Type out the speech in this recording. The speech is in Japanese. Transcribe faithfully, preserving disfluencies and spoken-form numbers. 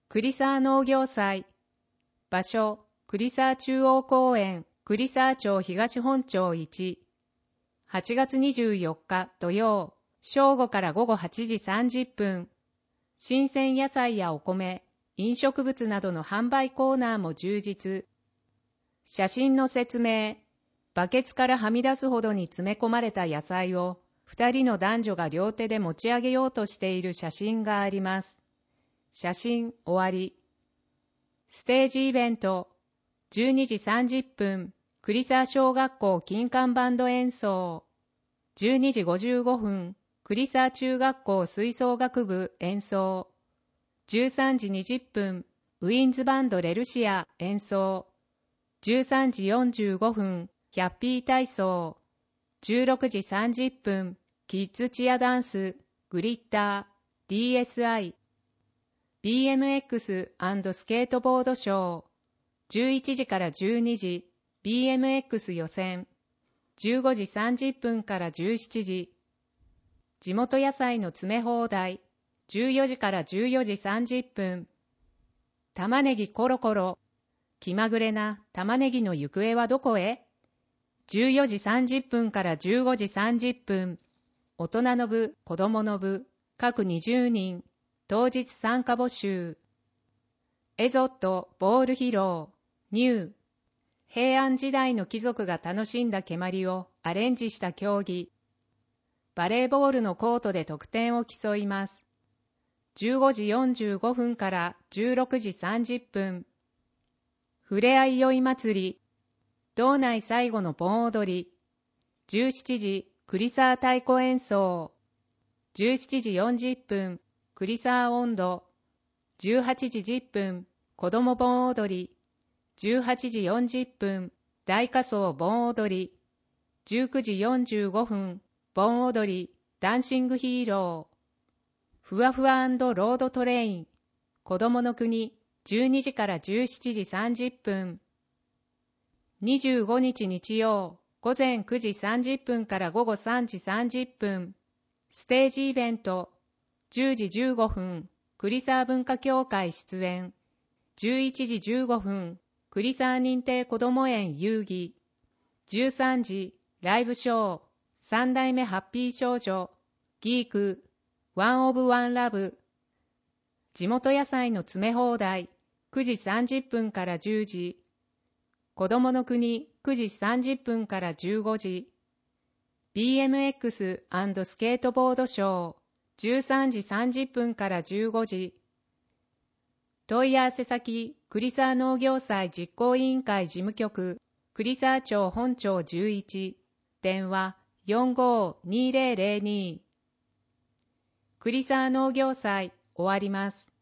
栗沢農業祭。場所、栗沢中央公園、栗沢町東本町いち。はちがつにじゅうよっか土曜、正午から午後はちじさんじゅっぷん。新鮮野菜やお米、飲食物などの販売コーナーも充実。写真の説明。バケツからはみ出すほどに詰め込まれた野菜を、二人の男女が両手で持ち上げようとしている写真があります。写真終わり。ステージイベント。じゅうにじさんじゅっぷん、栗沢小学校金管バンド演奏。じゅうにじごじゅうごふん、栗沢中学校吹奏楽部演奏。じゅうさんじにじゅっぷん、ウィンズバンドレルシア演奏。じゅうさんじよんじゅうごふん、キャッピー体操。じゅうろくじさんじゅっぷん、キッズチアダンス、グリッター、ディーエスアイ。ビーエムエックス& スケートボードショー。じゅういちじからじゅうにじ、ビーエムエックス 予選。じゅうごじさんじゅっぷんからじゅうしちじ。地元野菜の詰め放題。じゅうよじからじゅうよじさんじゅっぷん。玉ねぎコロコロ。気まぐれな玉ねぎの行方はどこへ？じゅうよじさんじゅっぷんからじゅうごじさんじゅっぷん。大人の部、子供の部、各にじゅうにん。当日参加募集。エゾットボール披露。ニュー。平安時代の貴族が楽しんだ蹴鞠をアレンジした競技。バレーボールのコートで得点を競います。じゅうごじよんじゅうごふんからじゅうろくじさんじゅっぷん。ふれあい宵祭り。道内最後の盆踊り。じゅうしちじ、栗沢太鼓演奏。じゅうしちじよんじゅっぷん、栗沢音頭。じゅうはちじじゅっぷん、子供盆踊り。じゅうはちじよんじゅっぷん、大仮装盆踊り。じゅうくじよんじゅうごふん、盆踊り、ダンシングヒーロー。ふわふわ&ロードトレイン。子供の国、じゅうにじからじゅうしちじさんじゅっぷん。にじゅうごにち日曜、午前くじさんじゅっぷんから午後さんじさんじゅっぷん。ステージイベント。じゅうじじゅうごふん、栗沢文化協会出演。じゅういちじじゅうごふん、栗沢認定こども園遊戯。じゅうさんじ、ライブショー。三代目ハッピー少女。ギーク。ワンオブワンラブ。地元野菜の詰め放題。くじさんじゅっぷんからじゅうじ。子供の国くじさんじゅっぷんからじゅうごじ。ビーエムエックス& スケートボードショー。じゅうさんじさんじゅっぷんからじゅうごじ。問い合わせ先、栗沢農業祭実行委員会事務局、栗沢町本町じゅういち。電話 よんごーにーぜろぜろに。栗沢農業祭終わります。